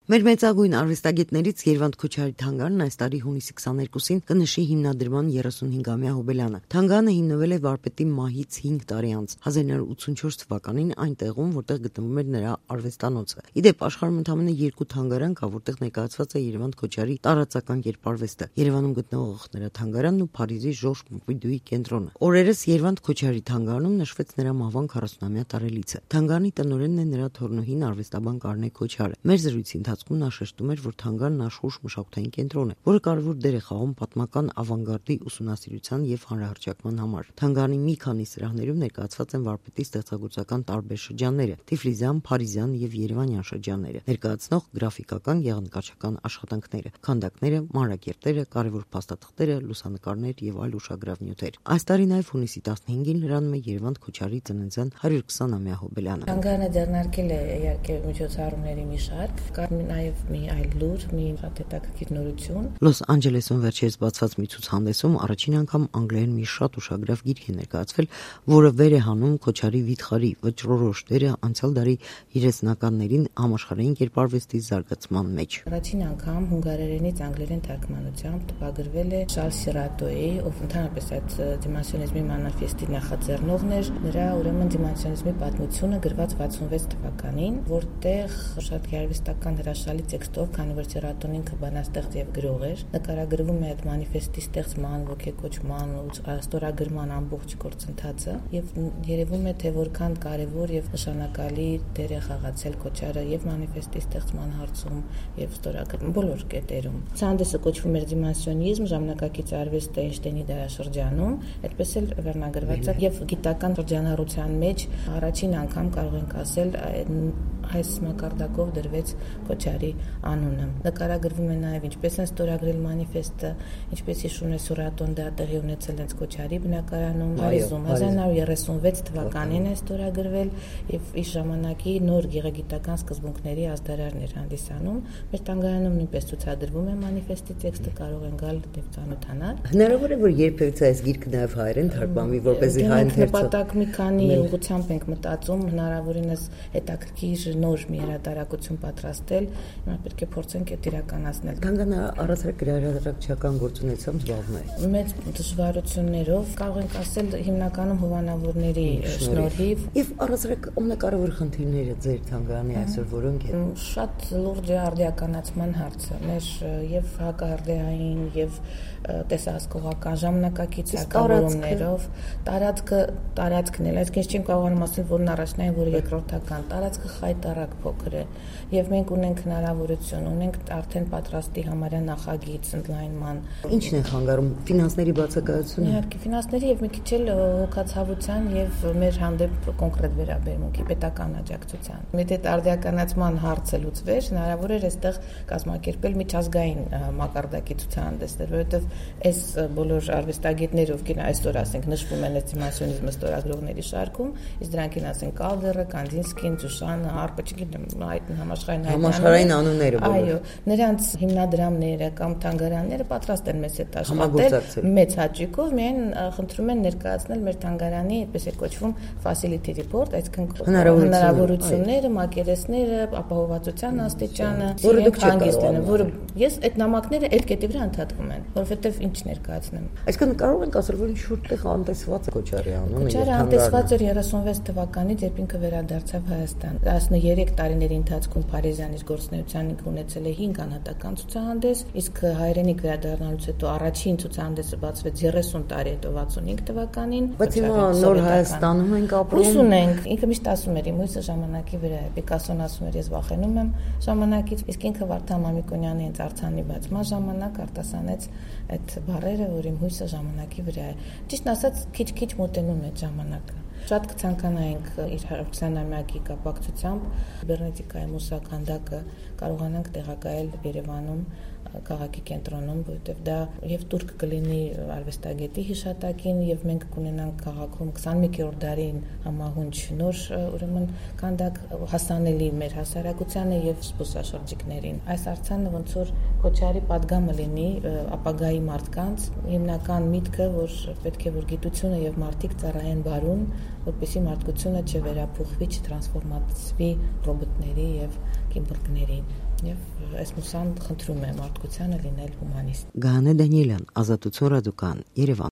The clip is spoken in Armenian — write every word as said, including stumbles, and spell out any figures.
Մեր մեծագույն արվեստագետներից Երվանդ Քոչարի թանգարանն այս տարի հունիսի քսաներկուսին կնշի հիմնադրման երեսունհինգամյա հոբելյանը։ Թանգարանը հիմնվել է վարպետի մահից հինգ տարի անց հազար ինը հարյուր ութսունչորս թվականին այն տեղում, որտեղ գտնվում էր նրա արվեստանոցը։ Իդեպ աշխարհում ընդամենը երկու թանգարան կա, որտեղ ներկայացված է Երվանդ Քոչարի տարածական կերպարվեստը։ Երևանում գտնվող նրա թանգարանն ու Փարիզի Ժորժ Պոմպիդուի կենտրոնը։ Օրերս Երվանդ Քոչարի թանգարանում նշվեց նրա մահվան քառասունամյա տարելիցը։ Թանգարանի տնօրենն է նրա թոռնուհին արվեստաբան Կարնե Քոչարը։ Մեր զրույցի ընթացքում նա շեշտում էր, որ թանգարանն աշխուժ մշակութային կենտրոն է, որը կարևոր դեր է խաղում պատմական ավանգարդի ուսումնասիրության եւ հանրահռչակման համար։ Թանգարանի մի քանի սրահներում ներկայացված են վարպետի ստեղծագործական տարբեր շրջանները՝ Թիֆլիսյան, Փարիզյան եւ Երևանյան շրջանները, ներկայացնող գրաֆիկական, գեղանկարչական աշխատանքները, քանդակները, մանրակերտերը, կարևոր փաստաթղթերը, լուսանկարներ եւ այլ ուշագրավ նյութեր։ Այս տարի նաեւ հունիսի տասնհինգին լրանում է Երվանդ Քոչարի ծննդյան հարյուր քսանամյա հոբելյանը։ Թանգարանը ձեռնարկել է իհարկե միջոցառումների մի շարք, կար նաեւ մի այլ լուր, մի շատ հետաքրքիր նորություն։ Լոս Անջելեսում վերջերս բացված մի ցուցահանդեսում առաջին անգամ անգլերեն մի շատ ուշագրավ գիրք է ներկայացվել, որը վեր է հանում Քոչարի վիթխարի վճռորոշ դերը անցյալ դարի երեսնականներին համաշխարհային կերպարվեստի զարգացման մեջ։ Առաջին անգամ հունգարերենից անգլերեն թարգմանությամբ տպագրվել է Շարլ Սիրատոյի, ով ընդհանրապես այդ դիմասիոնիզմի մանիֆեստի նախաձեռնողն էր, նրա ուրեմն դիմասիոնիզմի պատմությունը գրված վաթսունվեց թվականին, որտեղ շատ գեղարվեստական հրաշալի տեքստով, քանի որ Սիրատոն ինքը բանաստեղծ եւ գրող էր, նկարագրվում է այդ մանիֆեստի ստեղծման, ոգեկոչման ու ստորագրման ամբողջ գործընթացը եւ երևում է, թե որքան կարեւոր եւ նշանակալի դեր է խաղացել Քոչարը եւ մանիֆեստի ստեղծման հարցում եւ ստորագրման բոլոր կետերում։ Ցուցահանդեսը կոչվում էր դիմասիոնիզմ, ժամանակակից արվեստը Էյնշտեյնի դարաշրջանում, այդպես էլ վերնագրված է եւ գիտական շրջանառության մեջ առաջին անգամ կարող ենք ասել այս մակարդակով դրվեց Քոչարի անունը։ Նկարագրվում է նաև ինչպես են ստորագրել մանիֆեստը, ինչպես հիշում է Սուրատոն դա տեղի ունեցել հենց Քոչարի բնակարանում, Փարիզում հազար ինը հարյուր երեսունվեց թվականին է ստորագրվել եւ իր ժամանակի նոր գեղագիտական սկզբունքների ազդարարն էր հանդիսանում։ Մեր թանգարանում նույնպես ցուցադրվում է մանիֆեստի տեքստը, կարող են գալ եւ ծանոթանալ։ Հնարավոր է, որ երբևէ այս գիրքը նաև հայերեն թարգմանվի, որպեսզի հայերեն նպատակ մի քանի ուղղությամբ ենք մտածում, հնարավորինս հետաքրքիր նոր մի հրատարակություն պատրաստել, հիմա պետք է փորձենք այդ իրականացնել։ Թանգարանը առասարակ գրահրատարակչական գործունեությամբ զբաղվում է։ Մեծ դժվարություններով, կարող ենք ասել, հիմնականում հովանավորների շնորհիվ։ Եվ առասարակ ամենակարևոր խնդիրները ձեր թանգարանի այսօր որոնք են։ Շատ լուրջ է արդիականացման հարցը, մեր եւ հակաարդեային եւ տեսահսկողական ժամանակակից արկավորումներով, տարածքը տարածքն է, այսինքն չենք կարողանում ասել, որն առաջնային, որը երկրորդական, տարածքը խայտառակ փոքր է եւ մենք ունենք հնարավորություն, ունենք արդեն պատրաստի համարյա նախագիծ ընդլայնման։ Ինչն է խանգարում ֆինանսների բացակայությունը։ Իհարկե ֆինանսների եւ մի քիչ էլ հոգացավության եւ մեր հանդեպ կոնկրետ վերաբերմունքի պետական աջակցության։ Եթե արդիականացման հարցը լուծվեր, հնարավոր էր այստեղ կազմակերպել միջազգային մակարդակի ցուցահանդեսներ, որովհետեւ այս բոլոր արվեստագետները, ովքեր այսօր ասենք նշվում են դիմասիոնիզմը ստորագրողների շարքում, իսկ դրանքին ասենք Կալդերը, Կանդինսկին, Ջուշանը, Հարպը, չգիտեմ, այդ համաշխարհային համաշխարհային անունները բոլոր։ Այո, նրանց հիմնադրամները կամ թանգարանները պատրաստ են մեզ հետ աշխատել մեծ հաճույքով, միայն խնդրում են ներկայացնել մեր թանգարանի, այդպես է կոչվում facility report, այսինքն հնարավորությունները, մակերեսները, ապահովվածության աստիճանը, որը դուք հանգիստ են, որը ես այդ նամակները այդ կետի վրա ընդհատվում են, որովհետև ինչ ներկայացնեմ։ Այսինքն կարող ենք ասել, որ ինչ-որտեղ անտեսված է Քոչարի անունը։ Քոչարը անտեսված էր երեսունվեց թվականից, երբ ինքը վերադարձավ Հայաստան։ տասներեք տարիների ընթացքում Փարիզյան իր գործունեության ինքը ունեցել է հինգ անհատական ցուցահանդես, իսկ հայրենի վերադառնալուց հետո առաջին ցուցահանդեսը բացվեց երեսուն տարի հետո վաթսունհինգ թվականին։ Բայց հիմա նոր Հայաստանում ենք ապրում։ Հույս ունենք, ինքը միշտ ասում էր, իմ հույսը ժամանակի վրա է։ Պիկասոն ասում էր, ես վախենում եմ ժամանակից, իսկ ինքը Վարդան Մամիկոնյանի հենց արձանի բացման ժամանակ արտասանեց այդ բառերը, որ իմ հույսը ժամանակի վրա է։ Ճիշտ ասած, քիչ-քիչ մոտենում է ժամանակը։ Շատ կցանկանայինք իր հարյուրամյակի կապակցությամբ կիբեռնետիկայի մուսականդակը կարողանանք տեղակայել Երևանում քաղաքի կենտրոնում, որովհետև դա եւ տուրք կլինի արվեստագետի հիշատակին եւ մենք կունենանք քաղաքում քսանմեկերորդ դարին համահունչ նոր ուրեմն քանդակ հասանելի մեր հասարակությանը եւ զբոսաշրջիկներին։ Այս արձանը ոնց որ Քոչարի պատգամը լինի ապագայի մարդկանց, հիմնական միտքը, որ պետք է որ գիտությունը եւ մարդիկ ծառայեն բարուն, որպեսզի մարդկությունը չվերափոխվի, չտրանսֆորմացվի ռոբոտների եւ կիբորգների։ Եվ այս մուսան խնդրում է մարդկությանը լինել հումանիստ։ Գահանե Դանիելյան, Ազատություն ռադիոկան, Երևան։